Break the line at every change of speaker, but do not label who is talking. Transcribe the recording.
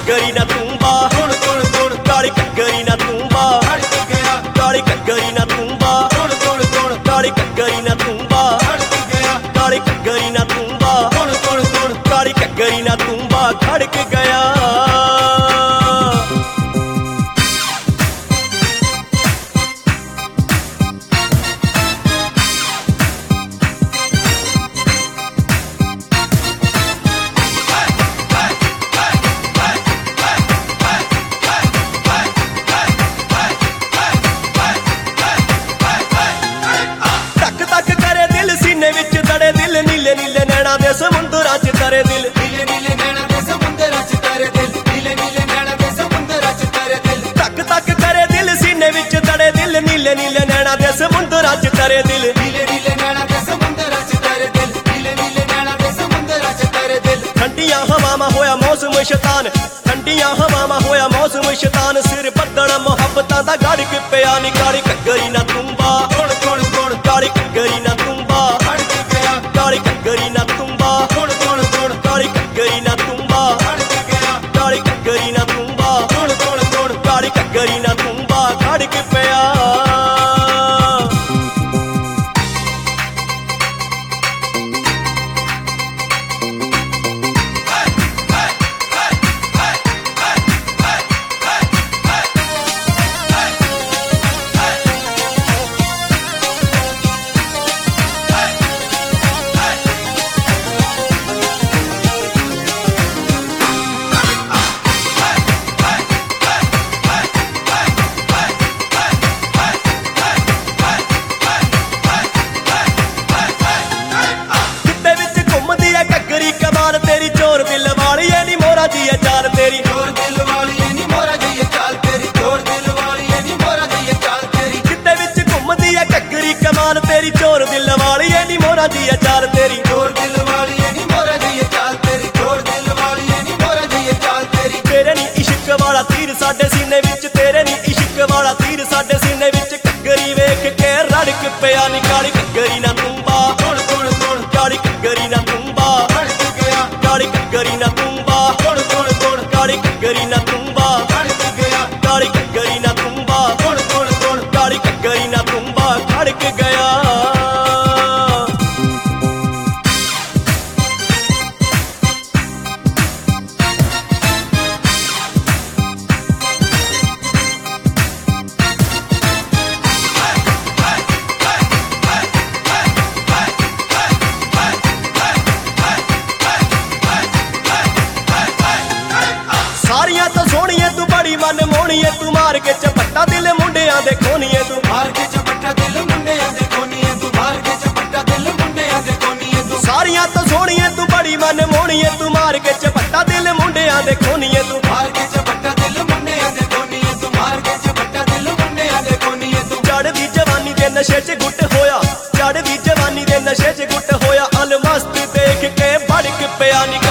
ਘੱਗਰੀ ਨਾ ਤੂੰ ਬਾ
ਧੁਣ ਧੁਣ ਧੁਣ
ਕਾਲੀ ਘੱਗਰੀ ਨਾ ਤੂੰ ਬਾ
ਖੜਕ ਗਿਆ
ਕਾਲੀ ਘੱਗਰੀ ਨਾ ਤੂੰ ਬਾ
ਧੁਣ ਧੁਣ ਧੁਣ
ਕਾਲੀ ਘੱਗਰੀ ਨਾ ਤੂੰ ਬਾ
ਖੜਕ ਗਿਆ
ਕਾਲੀ ਘੱਗਰੀ ਨਾ ਤੂੰ ਬਾ
ਧੁਣ ਧੁਣ ਧੁਣ
ਕਾਲੀ ਘੱਗਰੀ ਨਾ ਤੂੰ ਬਾ ਖੜਕ ਗਿਆ ਵਿੱਚ ਤੜੇ ਦਿਲ ਨੀਲੇ ਨੀਲੇ ਨੈਣਾ ਦੇ ਸਮੁੰਦਰਾਂ 'ਚ ਤਰੇ ਦਿਲ
ਨੀਲੇ ਨੀਲੇ ਨੈਣਾ ਦੇ ਸਮੁੰਦਰਾਂ 'ਚ ਤਰੇ ਦਿਲ ਨੀਲੇ ਨੀਲੇ ਨੈਣਾ ਦੇ ਸਮੁੰਦਰਾਂ 'ਚ ਤਰੇ ਦਿਲ
ਤੱਕ ਤੱਕ ਕਰੇ ਦਿਲ ਸੀਨੇ ਵਿੱਚ ਤੜੇ ਦਿਲ ਨੀਲੇ ਨੀਲੇ ਨੈਣਾ ਦੇ ਸਮੁੰਦਰਾਂ 'ਚ ਤਰੇ ਦਿਲ
ਨੀਲੇ ਨੀਲੇ ਨੈਣਾ ਦੇ ਸਮੁੰਦਰਾਂ 'ਚ ਤਰੇ ਦਿਲ ਨੀਲੇ ਨੀਲੇ ਨੈਣਾ ਦੇ ਸਮੁੰਦਰਾਂ 'ਚ ਤਰੇ ਦਿਲ
ਠੰਡੀਆਂ ਹਵਾਵਾਂ ਹੋਇਆ ਮੌਸਮ ਸ਼ੈਤਾਨ ਠੰਡੀਆਂ ਹਵਾਵਾਂ ਹੋਇਆ ਮੌਸਮ ਸ਼ੈਤਾਨ ਸਿਰ ਬੱਦਲ ਮੁਹੱਬਤਾਂ ਦਾ ਗੜ ਕੇ ਪਿਆ ਨੀ ਕਾਲੀ ਘੱਗਰੀ ਨਾ ਤੂੰ ਬਾ
ਧੁਣ ਧੁਣ ਧੁਣ
ਕਾਲੀ ਘੱਗਰੀ ਨਾ ਤੂੰ ਬਾ
ਖੜਕ ਗਿਆ
ਕਾਲੀ ਘੱਗਰੀ ਨਾ ਤੂੰ ਬਾ
ਧੁਣ ਧੁਣ ਧੁਣ
ਕਾਲੀ ਘੱਗਰੀ ਨਾ ਤੂੰ ਬਾ
ਖੜਕ ਗਿਆ
ਕਾਲੀ ਘੱਗਰੀ ਨਾ ਤੂੰ ਬਾ
ਧੁਣ ਧੁਣ ਧੁਣ
ਕਾਲੀ ਘੱਗਰੀ ਨਾ ਤੂੰ ਬਾ ਖੜ ਕੇ ਪਿਆ ਤੇਰੀ ਚੋਰ ਦਿਲ ਵਾਲੀ ਐ ਨੀ ਮੋਰਾ ਦੀ ਐ ਚਾਲ ਤੇਰੀ
ਚੋਰ ਦਿਲ ਵਾਲੀ ਐ ਨੀ ਮੋਰਾ ਦੀ ਐ ਚਾਲ ਤੇਰੀ ਚੋਰ ਦਿਲ ਵਾਲੀ ਐ ਨੀ ਮੋਰਾ ਦੀ ਐ ਚਾਲ ਤੇਰੀ
ਕਿਤੇ ਵਿੱਚ ਘੁੰਮਦੀ ਐ ਘੱਗਰੀ ਕਮਾਨ ਤੇਰੀ ਚੋਰ ਦਿਲ ਵਾਲੀ ਐ ਨੀ ਮੋਰਾ ਦੀ ਐ ਚਾਲ ਤੇਰੀ
ਚੋਰ ਦਿਲ ਵਾਲੀ ਐ ਨੀ ਮੋਰਾ ਦੀ ਐ ਚਾਲ ਤੇਰੀ ਚੋਰ ਦਿਲ ਵਾਲੀ ਐ ਨੀ ਮੋਰਾ ਦੀ ਐ ਚਾਲ ਤੇਰੀ
ਤੇਰੇ ਨੀ ਇਸ਼ਕ ਵਾਲਾ ਤੀਰ ਸਾਡੇ ਸੀਨੇ ਵਿੱਚ ਤੇਰੇ ਨੀ ਇਸ਼ਕ ਵਾਲਾ ਤੀਰ ਸਾਡੇ ਸੀਨੇ ਵਿੱਚ ਘੱਗਰੀ ਵੇਖ ਕੇ ਰੜਕ ਪਿਆ ਨੀ ਕਾਲੀ ਘੱਗਰੀ ਨਾ ਤੂੰ ਬਾ
ਧੁਣ ਧੁਣ ਧੁਣ
ਕਾਲੀ ਘੱਗਰੀ ਨਾ ਤੂੰ ਬਾ
ਖੜਕ ਗਿਆ
ਕਾਲੀ ਘੱਗਰੀ ਨਾ ਤੂੰ ਬਾ
ਧੁਣ ਧੁਣ ਧੁਣ
ਕਾਲੀ ਘੱਗਰੀ ਨਾ ਤੂੰ ਬਾ
ਖੜਕ ਗਿਆ
ਕਾਲੀ ਘੱਗਰੀ ਨਾ ਤੂੰ ਬਾ
ਧੁਣ ਧੁਣ ਧੁਣ
ਕਾਲੀ ਘੱਗਰੀ ਨਾ ਤੂੰ ਬਾ ਖੜਕ ਗਿਆ ਸਾਰੀਆਂ ਤੋਂ ਸੋਹਣੀਏ ਤੂੰ ਬੜੀ ਮਨ ਮੋਹਣੀਏ ਤੂੰ ਮਾਰ ਕੇ ਝਪੱਟਾ ਦਿਲ ਮੁੰਡਿਆਂ ਦੇ ਖੋਨੀਏ ਤੂੰ
ਮਾਰ ਕੇ ਝਪੱਟਾ ਦਿਲ ਮੁੰਡਿਆਂ ਦੇ ਕੋਨੀਏ ਤੂੰ ਮਾਰ ਕੇ ਝਪੱਟਾ ਦਿਲ ਮੁੰਡਿਆਂ ਦੇ ਕੋਨੀਏ ਤੂੰ
ਸਾਰੀਆਂ ਤੋਂ ਸੋਹਣੀਏ ਤੂੰ ਬੜੀ ਮਨ ਮੋਹਣੀਏ ਤੂੰ ਮਾਰ ਕੇ ਝਪੱਟਾ ਦਿਲ ਮੁੰਡਿਆਂ ਦੇ ਖੋਨੀਏ ਤੂੰ
ਮਾਰ ਕੇ ਝਪੱਟਾ ਦਿਲ ਮੁੰਡਿਆਂ ਦੇ ਕੋਨੀਏ ਤੂੰ ਮਾਰ ਕੇ ਝਪੱਟਾ ਦਿਲ ਮੁੰਡਿਆਂ ਦੇ ਕੋਨੀਏ ਤੂੰ
ਚੜ੍ਹਦੀ ਜਵਾਨੀ ਦੇ ਨਸ਼ੇ 'ਚ ਗੁੱਟ ਹੋਇਆ ਚੜ੍ਹਦੀ ਜਵਾਨੀ ਦੇ ਨਸ਼ੇ 'ਚ ਗੁੱਟ ਹੋਇਆ ਅਲਮਸਤ ਦੇਖ ਕੇ ਭੜਕ ਪਿਆ ਨੀ